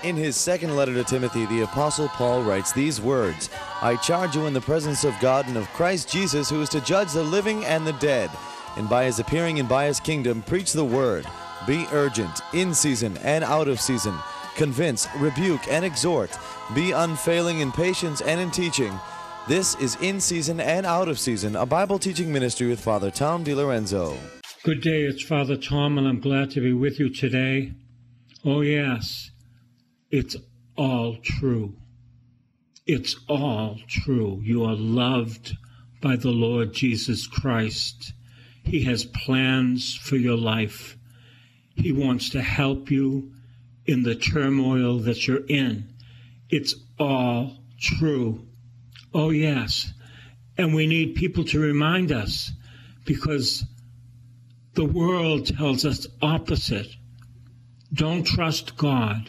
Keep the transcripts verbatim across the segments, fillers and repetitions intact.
In his second letter to Timothy, the Apostle Paul writes these words, I charge you in the presence of God and of Christ Jesus, who is to judge the living and the dead, and by his appearing and by his kingdom, preach the word. Be urgent, in season and out of season. Convince, rebuke, and exhort. Be unfailing in patience and in teaching. This is In Season and Out of Season, a Bible teaching ministry with Father Tom DiLorenzo. Good day, it's Father Tom, and I'm glad to be with you today. Oh yes, it's all true. It's all true. You are loved by the Lord Jesus Christ. He has plans for your life. He wants to help you in the turmoil that you're in. It's all true. Oh yes. And we need people to remind us, because the world tells us opposite. Don't trust God.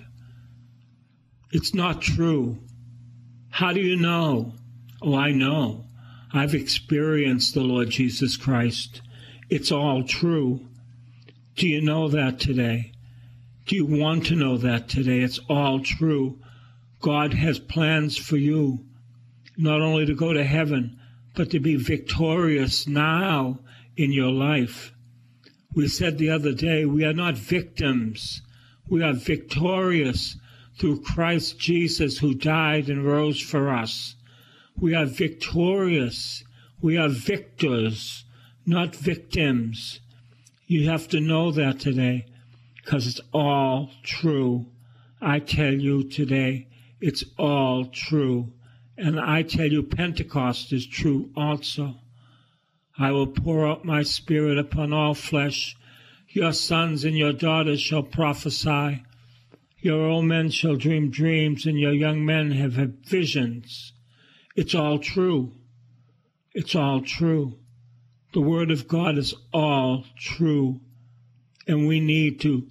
It's not true. How do you know? Oh, I know. I've experienced the Lord Jesus Christ. It's all true. Do you know that today? Do you want to know that today? It's all true. God has plans for you, not only to go to heaven, but to be victorious now in your life. We said the other day, we are not victims. We are victorious through Christ Jesus, who died and rose for us. We are victorious. We are victors, not victims. You have to know that today, because it's all true. I tell you today, it's all true. And I tell you, Pentecost is true also. I will pour out my Spirit upon all flesh. Your sons and your daughters shall prophesy. Your old men shall dream dreams, and your young men have had visions. It's all true. It's all true. The Word of God is all true. And we need to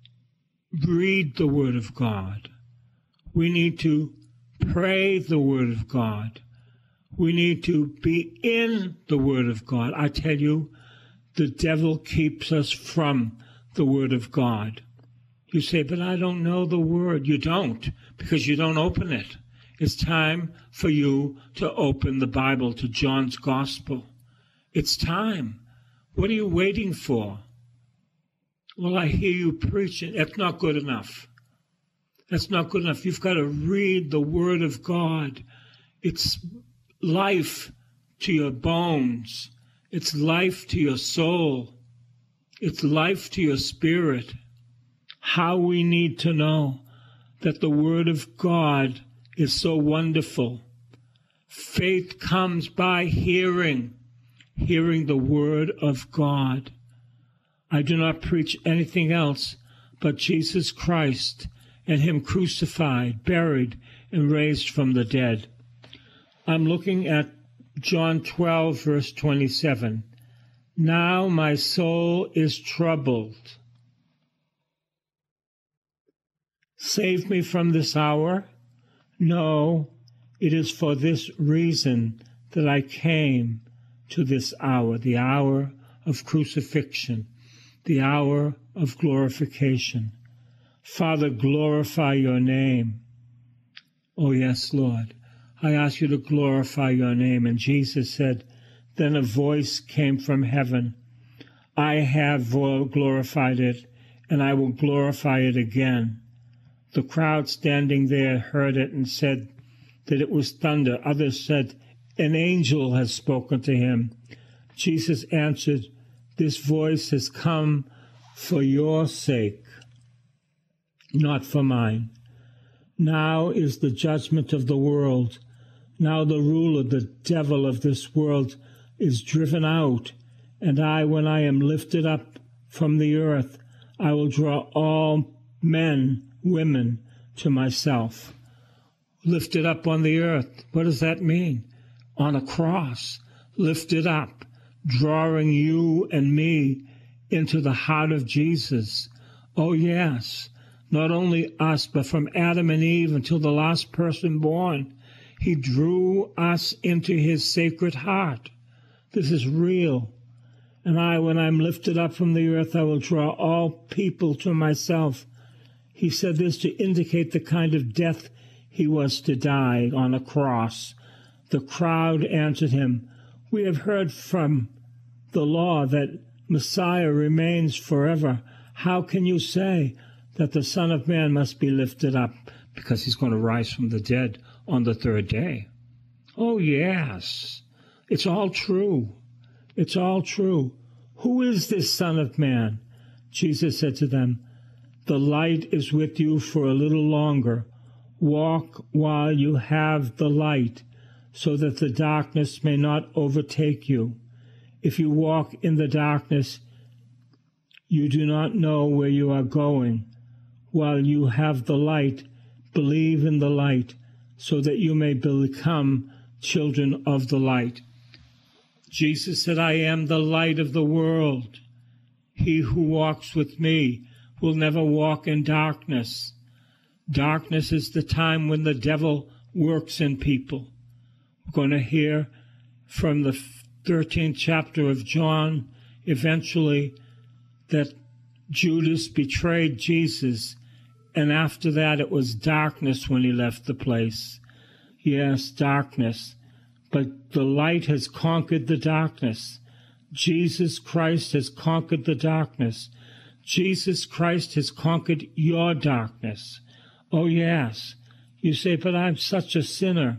read the Word of God. We need to pray the Word of God. We need to be in the Word of God. I tell you, the devil keeps us from the Word of God. You say, but I don't know the Word. You don't, because you don't open it. It's time for you to open the Bible to John's Gospel. It's time. What are you waiting for? Well, I hear you preaching. That's not good enough. That's not good enough. You've got to read the Word of God. It's life to your bones. It's life to your soul. It's life to your spirit. How we need to know that the Word of God is so wonderful. Faith comes by hearing, hearing the Word of God. I do not preach anything else but Jesus Christ and Him crucified, buried, and raised from the dead. I'm looking at John twelve, verse twenty-seven. Now my soul is troubled. Save me from this hour? No, it is for this reason that I came to this hour, the hour of crucifixion, the hour of glorification. Father, glorify your name. Oh, yes, Lord. I ask you to glorify your name. And Jesus said, then a voice came from heaven. I have glorified it, and I will glorify it again. The crowd standing there heard it and said that it was thunder. Others said, an angel has spoken to him. Jesus answered, this voice has come for your sake, not for mine. Now is the judgment of the world. Now the ruler, the devil of this world, is driven out. And I, when I am lifted up from the earth, I will draw all men, women, to myself. Lifted up on the earth. What does that mean? On a cross. Lifted up, drawing you and me into the heart of Jesus. Oh, yes. Not only us, but from Adam and Eve until the last person born, He drew us into His sacred heart. This is real. And I, when I'm lifted up from the earth, I will draw all people to myself. He said this to indicate the kind of death he was to die on a cross. The crowd answered him, "We have heard from the law that Messiah remains forever. How can you say that the Son of Man must be lifted up?" Because he's going to rise from the dead on the third day. Oh, yes. It's all true. It's all true. Who is this Son of Man? Jesus said to them, "The light is with you for a little longer. Walk while you have the light, so that the darkness may not overtake you. If you walk in the darkness, you do not know where you are going. While you have the light, believe in the light, so that you may become children of the light." Jesus said, "I am the light of the world. He who walks with me will never walk in darkness." Darkness is the time when the devil works in people. We're going to hear from the thirteenth chapter of John, eventually, that Judas betrayed Jesus, and after that it was darkness when he left the place. Yes, darkness. But the light has conquered the darkness. Jesus Christ has conquered the darkness. Jesus Christ has conquered your darkness. Oh, yes. You say, "But I'm such a sinner."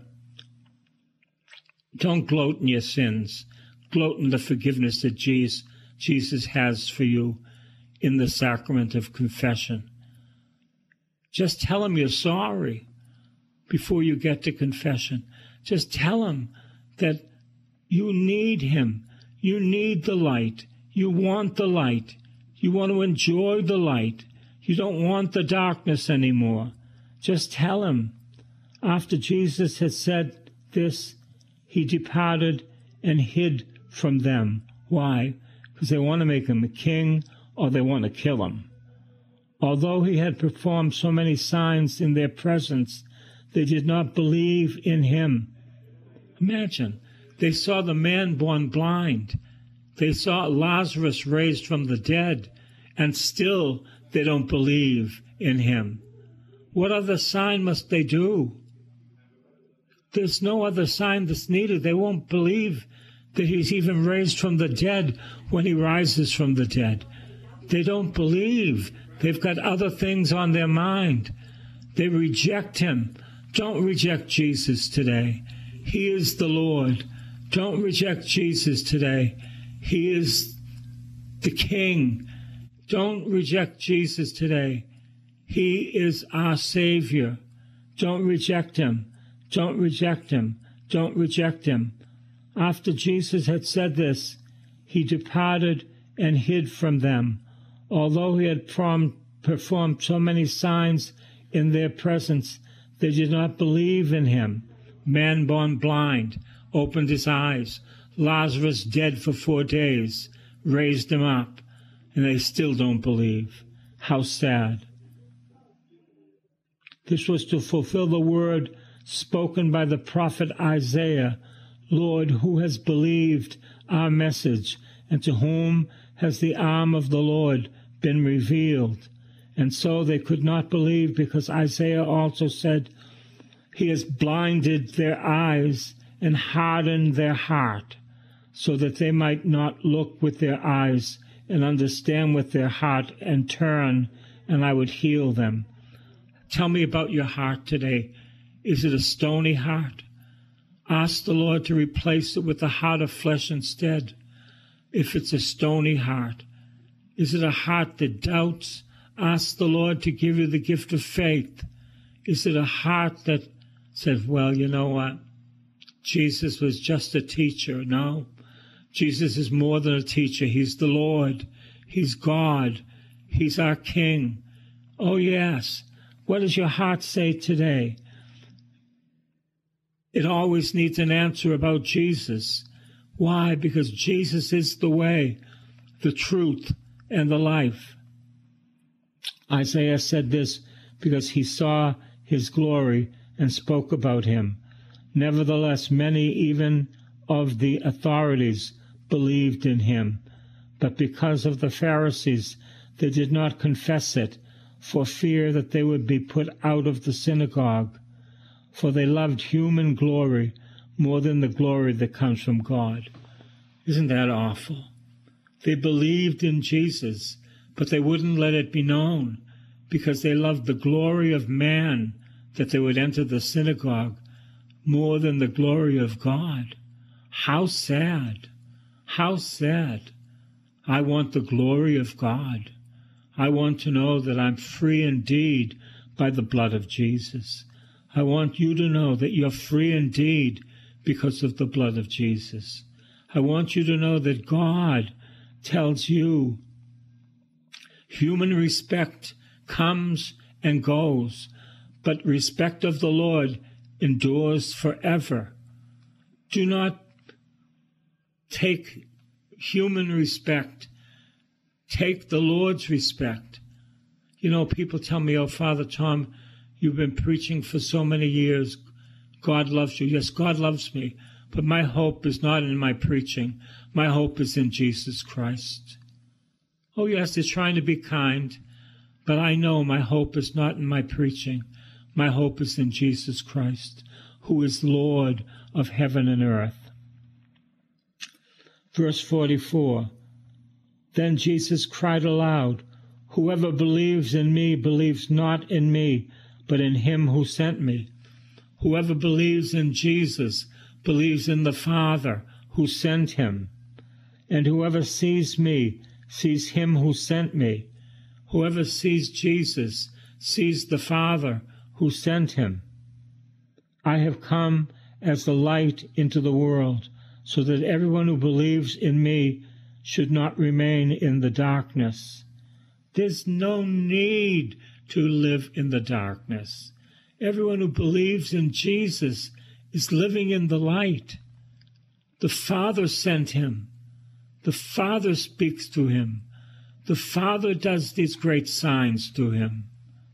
Don't gloat in your sins. Gloat in the forgiveness that Jesus, Jesus has for you in the sacrament of confession. Just tell him you're sorry before you get to confession. Just tell him that you need him. You need the light. You want the light. You want to enjoy the light. You don't want the darkness anymore. Just tell him. After Jesus had said this, he departed and hid from them. Why? Because they want to make him a king or they want to kill him. Although he had performed so many signs in their presence, they did not believe in him. Imagine, they saw the man born blind. They saw Lazarus raised from the dead, and still they don't believe in him. What other sign must they do? There's no other sign that's needed. They won't believe that he's even raised from the dead when he rises from the dead. They don't believe. They've got other things on their mind. They reject him. Don't reject Jesus today. He is the Lord. Don't reject Jesus today. He is the King. Don't reject Jesus today. He is our Savior. Don't reject him. Don't reject him. Don't reject him. After Jesus had said this, he departed and hid from them. Although he had prom- performed so many signs in their presence, they did not believe in him. Man born blind opened his eyes. Lazarus dead for four days, raised him up, and they still don't believe. How sad. This was to fulfill the word spoken by the prophet Isaiah. Lord, who has believed our message, and to whom has the arm of the Lord been revealed? And so they could not believe, because Isaiah also said, he has blinded their eyes and hardened their heart, so that they might not look with their eyes and understand with their heart and turn, and I would heal them. Tell me about your heart today. Is it a stony heart? Ask the Lord to replace it with a heart of flesh instead. If it's a stony heart, is it a heart that doubts? Ask the Lord to give you the gift of faith. Is it a heart that says, well, you know what? Jesus was just a teacher. No, Jesus is more than a teacher. He's the Lord. He's God. He's our King. Oh, yes. What does your heart say today? It always needs an answer about Jesus. Why? Because Jesus is the way, the truth, and the life. Isaiah said this because he saw his glory and spoke about him. Nevertheless, many even of the authorities believed in him. But because of the Pharisees, they did not confess it, for fear that they would be put out of the synagogue, for they loved human glory more than the glory that comes from God. Isn't that awful? They believed in Jesus, but they wouldn't let it be known because they loved the glory of man, that they would enter the synagogue, more than the glory of God. How sad! How sad! I want the glory of God. I want to know that I'm free indeed by the blood of Jesus. I want you to know that you're free indeed because of the blood of Jesus. I want you to know that God tells you human respect comes and goes, but respect of the Lord endures forever. Do not take human respect. Take the Lord's respect. You know, people tell me, oh, Father Tom, you've been preaching for so many years. God loves you. Yes, God loves me. But my hope is not in my preaching. My hope is in Jesus Christ. Oh, yes, they're trying to be kind. But I know my hope is not in my preaching. My hope is in Jesus Christ, who is Lord of heaven and earth. Verse forty-four. Then Jesus cried aloud, "Whoever believes in me believes not in me, but in him who sent me." Whoever believes in Jesus believes in the Father who sent him. And whoever sees me sees him who sent me. Whoever sees Jesus sees the Father who sent him. I have come as the light into the world, so that everyone who believes in me should not remain in the darkness. There's no need to live in the darkness. Everyone who believes in Jesus is living in the light. The Father sent him. The Father speaks to him. The Father does these great signs to him.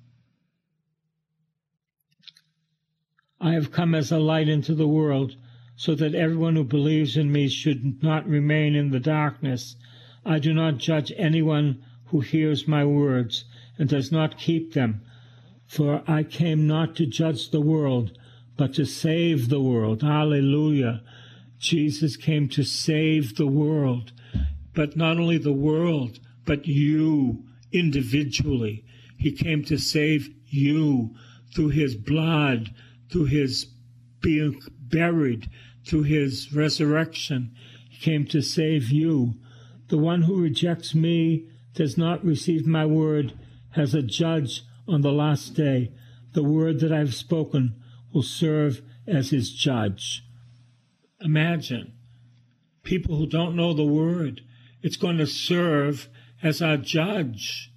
I have come as a light into the world, so that everyone who believes in me should not remain in the darkness. I do not judge anyone who hears my words and does not keep them, for I came not to judge the world, but to save the world. Hallelujah. Jesus came to save the world, but not only the world, but you individually. He came to save you through his blood, through his being buried, through his resurrection. He came to save you. The one who rejects me, does not receive my word, has a judge on the last day. The word that I've spoken will serve as his judge. Imagine, people who don't know the word, it's going to serve as our judge.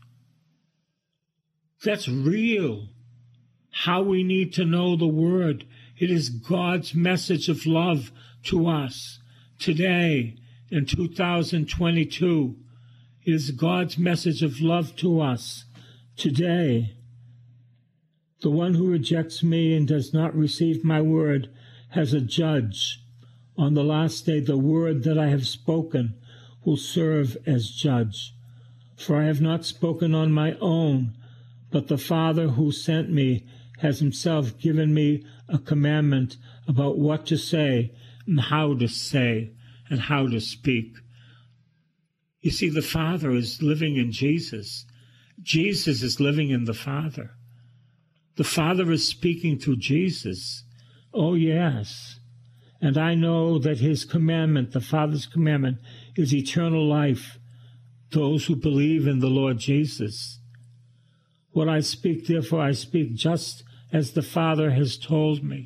That's real. How we need to know the word. It is God's message of love to us today in two thousand twenty-two. It is God's message of love to us today. The one who rejects me and does not receive my word has a judge. On the last day, the word that I have spoken will serve as judge. For I have not spoken on my own, but the Father who sent me has himself given me a commandment about what to say and how to say and how to speak. You see, the Father is living in Jesus. Jesus is living in the Father. The Father is speaking through Jesus. Oh, yes. And I know that his commandment, the Father's commandment, is eternal life, those who believe in the Lord Jesus. What I speak, therefore, I speak just as the Father has told me.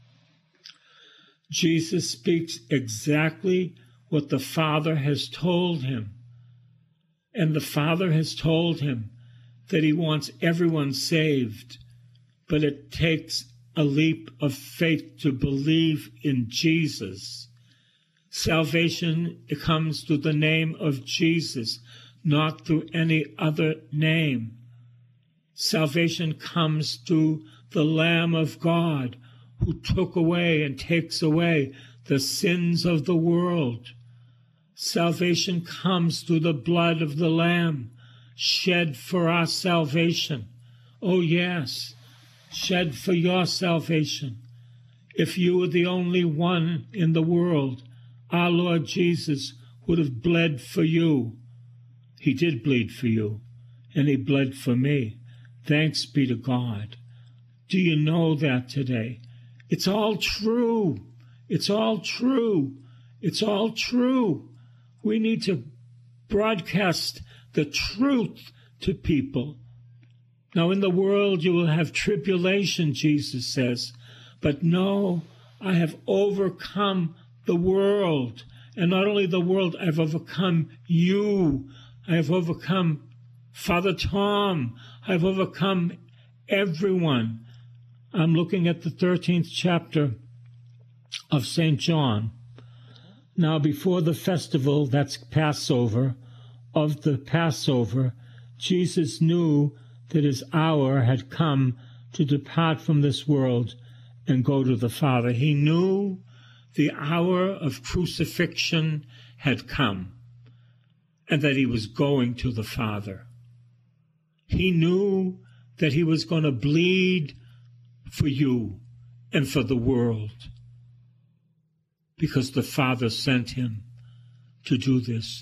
Jesus speaks exactly what the Father has told him. And the Father has told him that he wants everyone saved, but it takes a leap of faith to believe in Jesus. Salvation comes through the name of Jesus, not through any other name. Salvation comes through the Lamb of God, who took away and takes away the sins of the world. Salvation comes through the blood of the Lamb. shed for our salvation. Oh, yes, shed for your salvation. If you were the only one in the world, our Lord Jesus would have bled for you. He did bleed for you, and he bled for me. Thanks be to God. Do you know that today? It's all true. It's all true. It's all true. We need to broadcast the truth to people. Now, in the world you will have tribulation, Jesus says, but no, I have overcome the world. And not only the world, I've overcome you. I have overcome Father Tom. I've overcome everyone. I'm looking at the thirteenth chapter of Saint John. Now, before the festival, that's Passover, of the Passover, Jesus knew that his hour had come to depart from this world and go to the Father. He knew the hour of crucifixion had come and that he was going to the Father. He knew that he was going to bleed for you and for the world because the Father sent him to do this.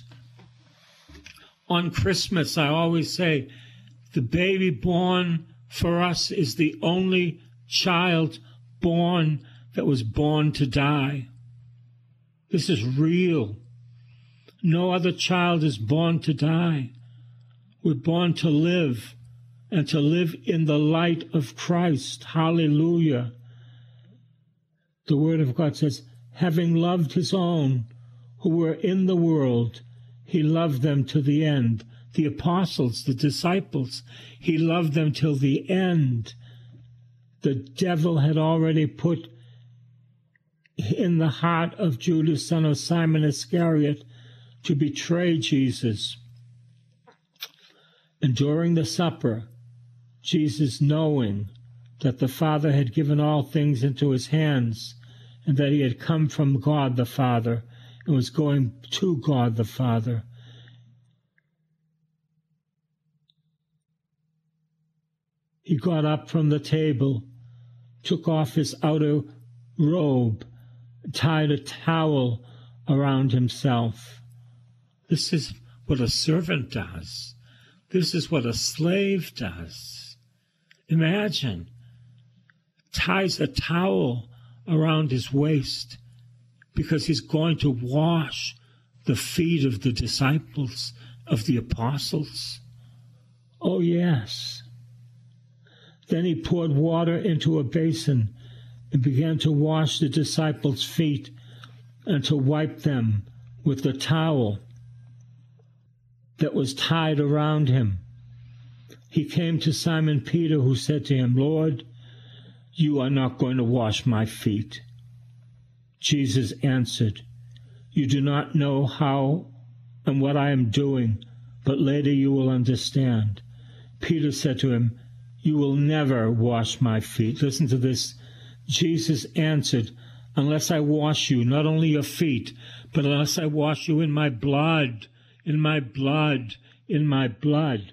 On Christmas, I always say, the baby born for us is the only child born that was born to die. This is real. No other child is born to die. We're born to live, and to live in the light of Christ. Hallelujah. The Word of God says, having loved his own who were in the world, he loved them to the end. The apostles, the disciples, he loved them till the end. The devil had already put in the heart of Judas, son of Simon Iscariot, to betray Jesus. And during the supper, Jesus, knowing that the Father had given all things into his hands, and that he had come from God the Father, and was going to God the Father, he got up from the table, took off his outer robe, tied a towel around himself. This is what a servant does. This is what a slave does. Imagine, ties a towel around his waist because he's going to wash the feet of the disciples, of the apostles. Oh, yes. Then he poured water into a basin and began to wash the disciples' feet and to wipe them with the towel that was tied around him. He came to Simon Peter, who said to him, Lord, you are not going to wash my feet. Jesus answered, you do not know how and what I am doing, but later you will understand. Peter said to him, you will never wash my feet. Listen to this. Jesus answered, unless I wash you, not only your feet, but unless I wash you in my blood, in my blood, in my blood.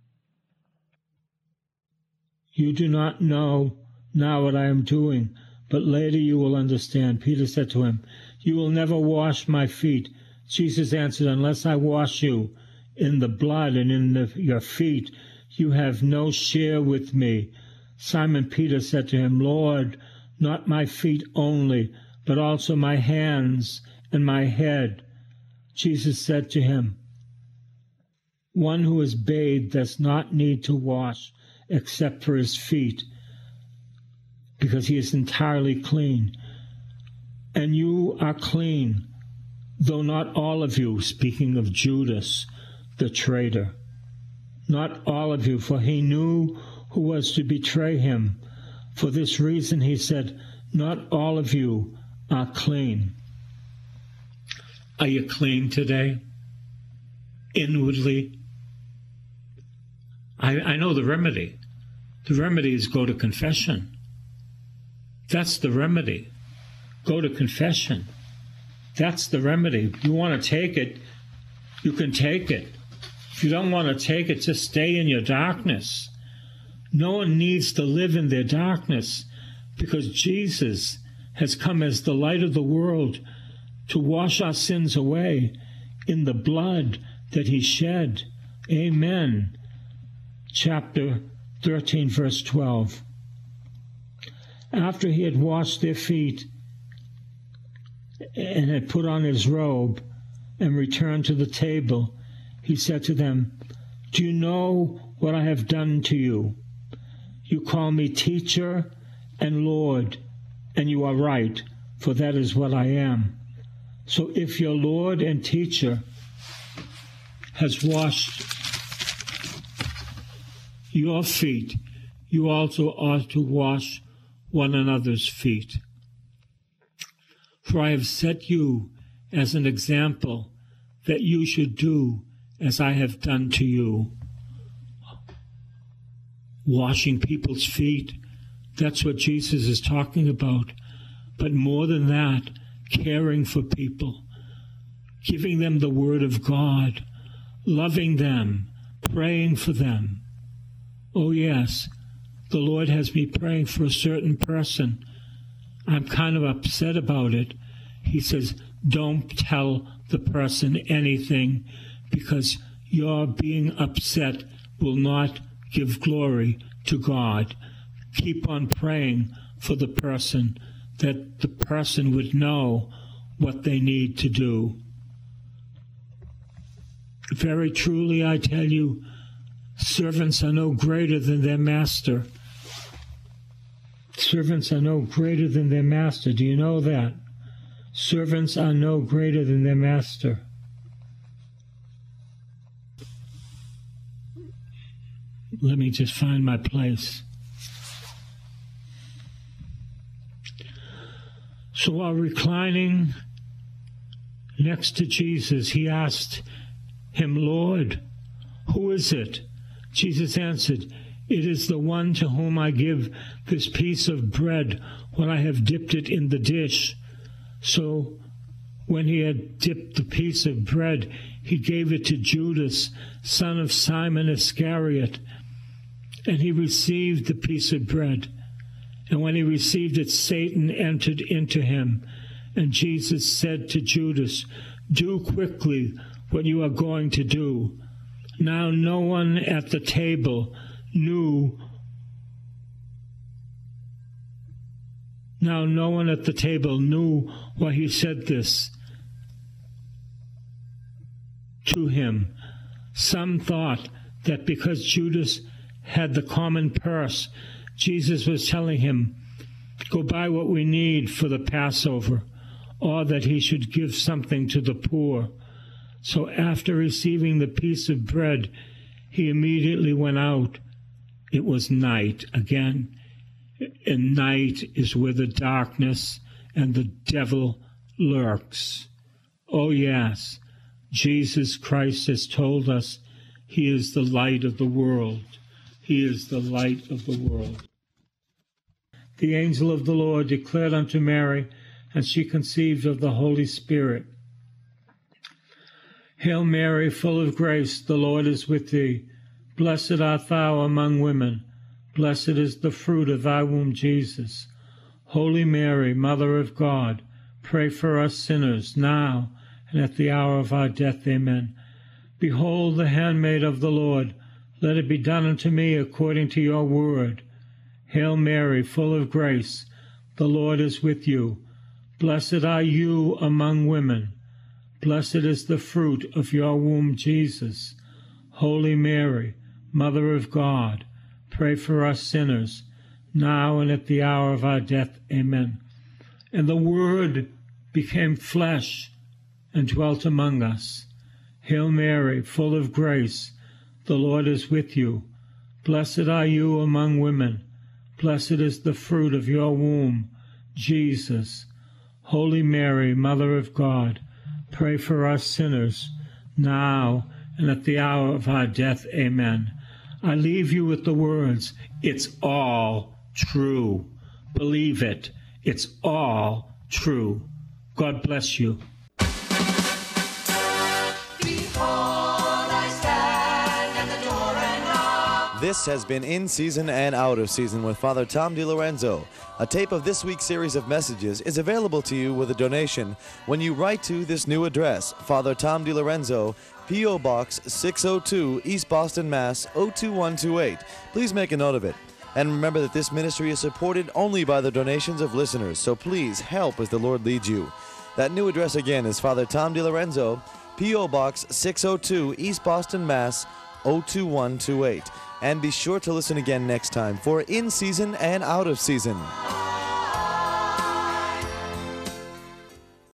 You do not know now what I am doing, but later you will understand. Peter said to him, you will never wash my feet. Jesus answered, unless I wash you in the blood and in the, your feet, you have no share with me. Simon Peter said to him, Lord, not my feet only, but also my hands and my head. Jesus said to him, one who is bathed does not need to wash except for his feet, because he is entirely clean. And you are clean, though not all of you, speaking of Judas, the traitor. Not all of you, for he knew who was to betray him. For this reason he said, not all of you are clean. Are you clean today? Inwardly? I, I know the remedy. The remedy is go to confession. That's the remedy. Go to confession. That's the remedy. You want to take it, you can take it. If you don't want to take it, just stay in your darkness. No one needs to live in their darkness because Jesus has come as the light of the world to wash our sins away in the blood that he shed. Amen. Chapter thirteen, verse twelve. After he had washed their feet and had put on his robe and returned to the table, he said to them, "Do you know what I have done to you? You call me teacher and Lord, and you are right, for that is what I am. So if your Lord and teacher has washed your feet, you also ought to wash one another's feet. For I have set you as an example that you should do as I have done to you." Washing people's feet, that's what Jesus is talking about. But more than that, caring for people, giving them the Word of God, loving them, praying for them. Oh yes, the Lord has me praying for a certain person. I'm kind of upset about it. He says, don't tell the person anything, because your being upset will not give glory to God. Keep on praying for the person, that the person would know what they need to do. Very truly, I tell you, servants are no greater than their master. Servants are no greater than their master. Do you know that? Servants are no greater than their master. Let me just find my place. So while reclining next to Jesus, he asked him, "Lord, who is it?" Jesus answered, "It is the one to whom I give this piece of bread when I have dipped it in the dish." So when he had dipped the piece of bread, he gave it to Judas, son of Simon Iscariot. And he received the piece of bread. And when he received it, Satan entered into him. And Jesus said to Judas, "Do quickly what you are going to do." Now no one at the table knew Now no one at the table knew why he said this to him. Some thought that because Judas had the common purse, Jesus was telling him, "Go buy what we need for the Passover," or that he should give something to the poor. So after receiving the piece of bread, he immediately went out. It was night again. And night is where the darkness and the devil lurks. Oh yes, Jesus Christ has told us he is the light of the world. He is the light of the world. The angel of the Lord declared unto Mary, and she conceived of the Holy Spirit. Hail Mary, full of grace, the Lord is with thee. Blessed art thou among women. Blessed is the fruit of thy womb, Jesus. Holy Mary, Mother of God, pray for us sinners, now and at the hour of our death. Amen. Behold the handmaid of the Lord. Let it be done unto me according to your word. Hail Mary, full of grace, the Lord is with you. Blessed are you among women. Blessed is the fruit of your womb, Jesus. Holy Mary, Mother of God, pray for us sinners, now and at the hour of our death. Amen. And the Word became flesh and dwelt among us. Hail Mary, full of grace, the Lord is with you. Blessed are you among women. Blessed is the fruit of your womb, Jesus. Holy Mary, Mother of God, pray for us sinners, now and at the hour of our death. Amen. I leave you with the words, it's all true. Believe it. It's all true. God bless you. Behold, I stand. This has been In Season and Out of Season with Father Tom DiLorenzo. A tape of this week's series of messages is available to you with a donation when you write to this new address, Father Tom DiLorenzo, P O. Box six oh two, East Boston, Mass. oh two one two eight. Please make a note of it. And remember that this ministry is supported only by the donations of listeners, so please help as the Lord leads you. That new address again is Father Tom DiLorenzo, P O. Box six oh two, East Boston, Mass. oh two one two eight. And be sure to listen again next time for In Season and Out of Season.